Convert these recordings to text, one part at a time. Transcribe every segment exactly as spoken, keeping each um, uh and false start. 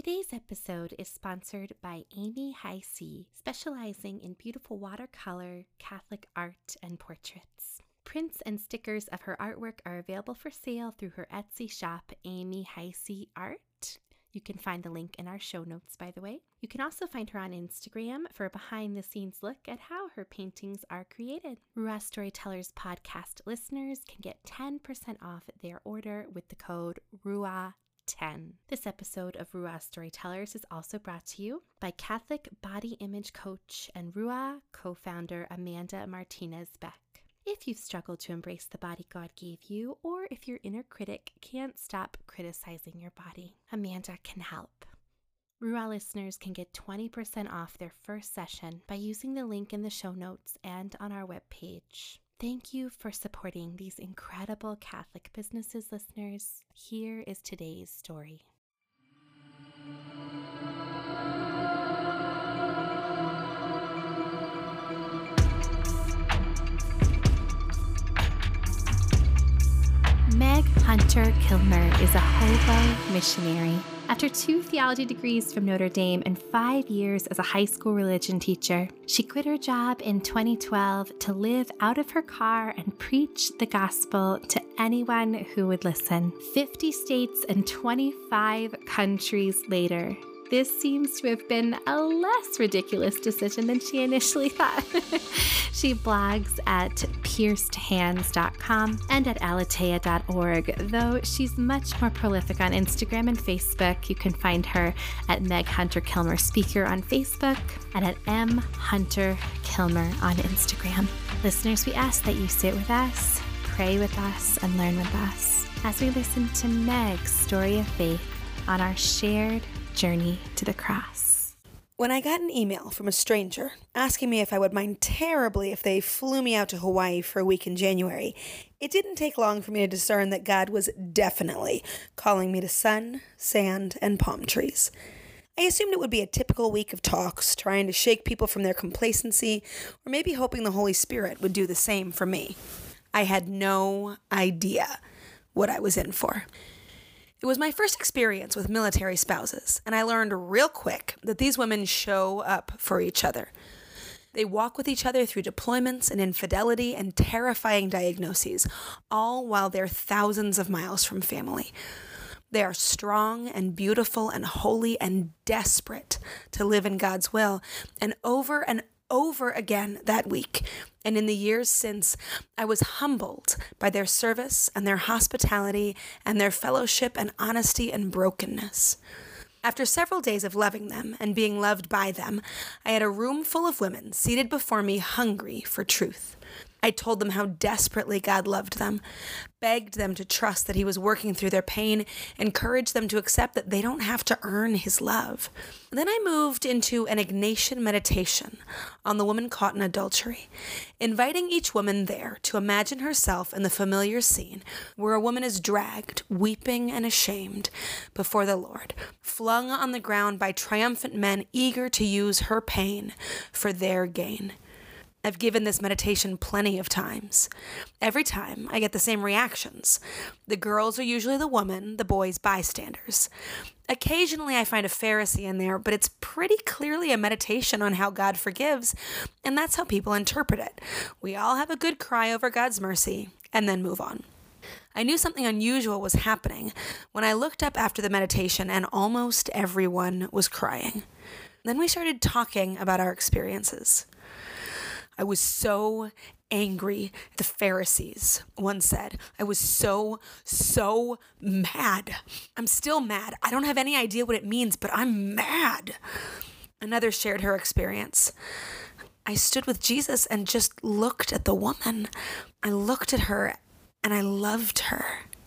Today's episode is sponsored by Amy Heisey, specializing in beautiful watercolor, Catholic art, and portraits. Prints and stickers of her artwork are available for sale through her Etsy shop, Amy Heisey Art. You can find the link in our show notes, by the way. You can also find her on Instagram for a behind-the-scenes look at how her paintings are created. Ruah Storytellers podcast listeners can get ten percent off their order with the code Ruah ten. This episode of Ruah Storytellers is also brought to you by Catholic body image coach and Ruah co-founder Amanda Martinez Beck. If you've struggled to embrace the body God gave you, or if your inner critic can't stop criticizing your body, Amanda can help. Ruah listeners can get twenty percent off their first session by using the link in the show notes and on our webpage. Thank you for supporting these incredible Catholic businesses, listeners. Here is today's story. Meg Hunter Kilmer is a hobo missionary. After two theology degrees from Notre Dame and five years as a high school religion teacher, she quit her job in twenty twelve to live out of her car and preach the gospel to anyone who would listen. fifty states and twenty-five countries later, this seems to have been a less ridiculous decision than she initially thought. She blogs at pierced hands dot com and at aletheia dot org, though she's much more prolific on Instagram and Facebook. You can find her at Meg Hunter Kilmer Speaker on Facebook and at M Hunter Kilmer on Instagram. Listeners, we ask that you sit with us, pray with us, and learn with us as we listen to Meg's story of faith on our shared journey to the cross. When I got an email from a stranger asking me if I would mind terribly if they flew me out to Hawaii for a week in January, it didn't take long for me to discern that God was definitely calling me to sun, sand, and palm trees. I assumed it would be a typical week of talks, trying to shake people from their complacency, or maybe hoping the Holy Spirit would do the same for me. I had no idea what I was in for. It was my first experience with military spouses, and I learned real quick that these women show up for each other. They walk with each other through deployments and infidelity and terrifying diagnoses, all while they're thousands of miles from family. They are strong and beautiful and holy and desperate to live in God's will, and over and over again that week, and in the years since, I was humbled by their service and their hospitality and their fellowship and honesty and brokenness. After several days of loving them and being loved by them, I had a room full of women seated before me hungry for truth. I told them how desperately God loved them, begged them to trust that He was working through their pain, encouraged them to accept that they don't have to earn His love. Then I moved into an Ignatian meditation on the woman caught in adultery, inviting each woman there to imagine herself in the familiar scene where a woman is dragged, weeping and ashamed, before the Lord, flung on the ground by triumphant men eager to use her pain for their gain. I've given this meditation plenty of times. Every time, I get the same reactions. The girls are usually the woman, the boys bystanders. Occasionally, I find a Pharisee in there, but it's pretty clearly a meditation on how God forgives, and that's how people interpret it. We all have a good cry over God's mercy, and then move on. I knew something unusual was happening when I looked up after the meditation, and almost everyone was crying. Then we started talking about our experiences. I was so angry at the Pharisees, one said. I was so, so mad. I'm still mad. I don't have any idea what it means, but I'm mad. Another shared her experience. I stood with Jesus and just looked at the woman. I looked at her and I loved her.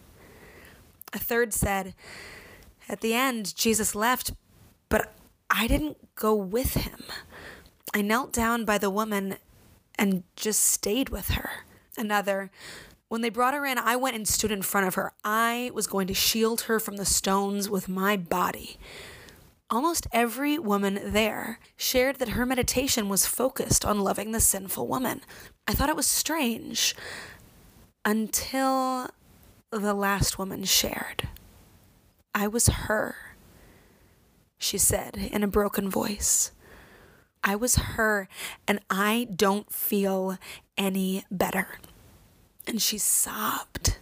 A third said, at the end, Jesus left, but I didn't go with him. I knelt down by the woman and just stayed with her. Another, when they brought her in, I went and stood in front of her. I was going to shield her from the stones with my body. Almost every woman there shared that her meditation was focused on loving the sinful woman. I thought it was strange until the last woman shared. I was her. she said in a broken voice. I was her, and I don't feel any better. And she sobbed.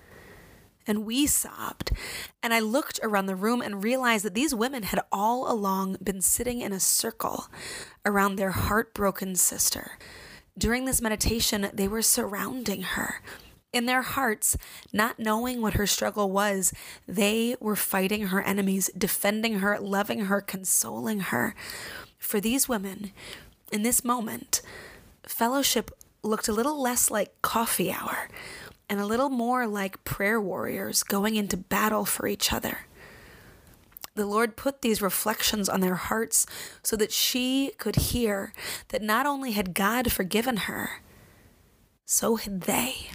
And we sobbed. And I looked around the room and realized that these women had all along been sitting in a circle around their heartbroken sister. During this meditation, they were surrounding her. In their hearts, not knowing what her struggle was, they were fighting her enemies, defending her, loving her, consoling her. For these women, in this moment, fellowship looked a little less like coffee hour and a little more like prayer warriors going into battle for each other. The Lord put these reflections on their hearts so that she could hear that not only had God forgiven her, so had they.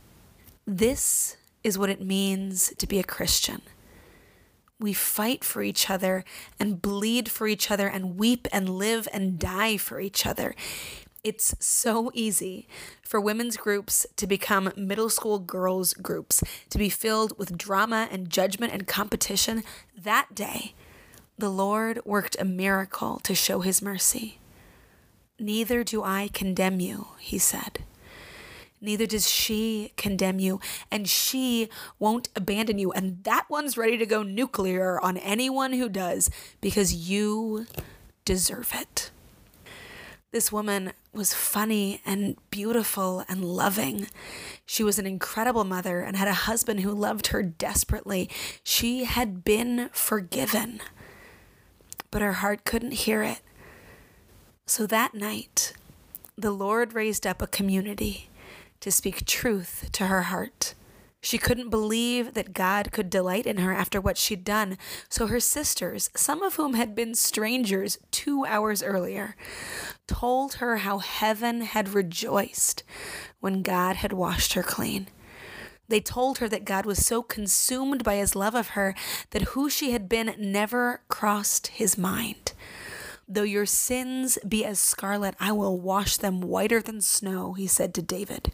This is what it means to be a Christian. We fight for each other and bleed for each other and weep and live and die for each other. It's so easy for women's groups to become middle school girls' groups, to be filled with drama and judgment and competition. That day, the Lord worked a miracle to show his mercy. Neither do I condemn you, he said. Neither does she condemn you, and she won't abandon you. And that one's ready to go nuclear on anyone who does, because you deserve it. This woman was funny and beautiful and loving. She was an incredible mother and had a husband who loved her desperately. She had been forgiven, but her heart couldn't hear it. So that night, the Lord raised up a community to speak truth to her heart. She couldn't believe that God could delight in her after what she'd done. So her sisters, some of whom had been strangers two hours earlier, told her how heaven had rejoiced when God had washed her clean. They told her that God was so consumed by his love of her that who she had been never crossed his mind. Though your sins be as scarlet, I will wash them whiter than snow, he said to David.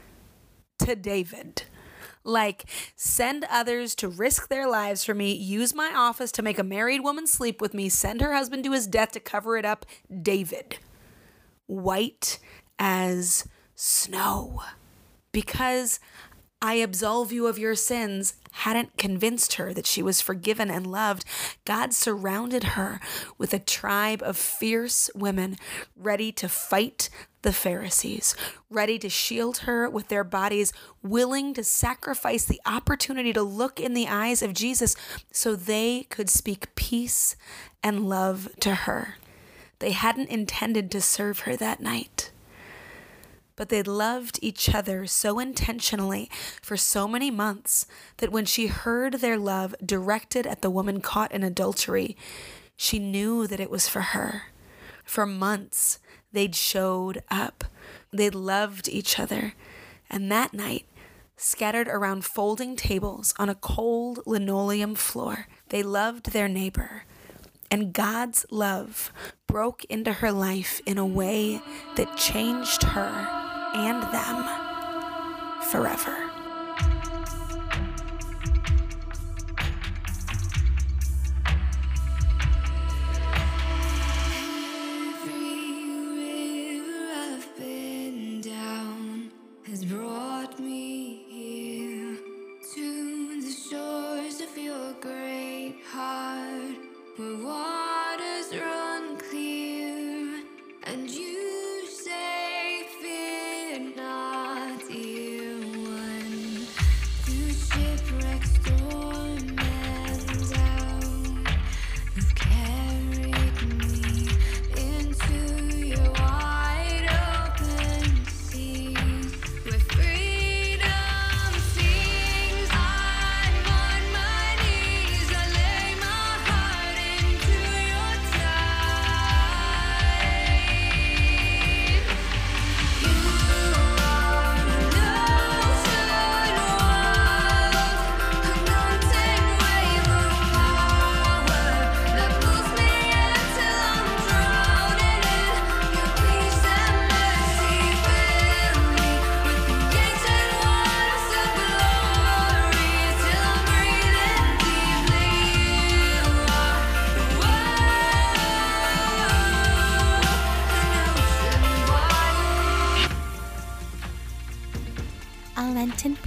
To David. Like, send others to risk their lives for me, use my office to make a married woman sleep with me, send her husband to his death to cover it up. David. White as snow. Because I absolve you of your sins, hadn't convinced her that she was forgiven and loved. God surrounded her with a tribe of fierce women ready to fight the Pharisees, ready to shield her with their bodies, willing to sacrifice the opportunity to look in the eyes of Jesus so they could speak peace and love to her. They hadn't intended to serve her that night, but they'd loved each other so intentionally for so many months that when she heard their love directed at the woman caught in adultery, she knew that it was for her. For months, they'd showed up. They'd loved each other. And that night, scattered around folding tables on a cold linoleum floor, they loved their neighbor. And God's love broke into her life in a way that changed her and them forever. And you say, fear not, dear one.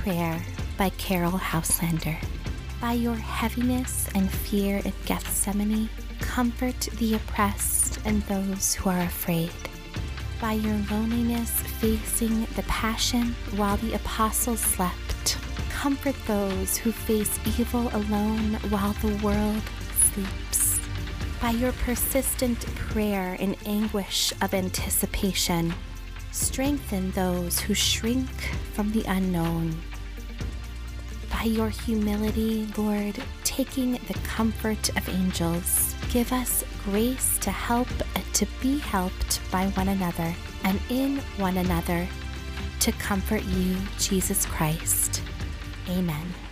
Prayer by Carol Houselander. By your heaviness and fear in Gethsemane, comfort the oppressed and those who are afraid. By your loneliness facing the passion while the apostles slept, comfort those who face evil alone while the world sleeps. By your persistent prayer in anguish of anticipation, strengthen those who shrink from the unknown. By your humility, Lord, taking the comfort of angels, give us grace to help and to be helped by one another, and in one another, to comfort you, Jesus Christ. Amen.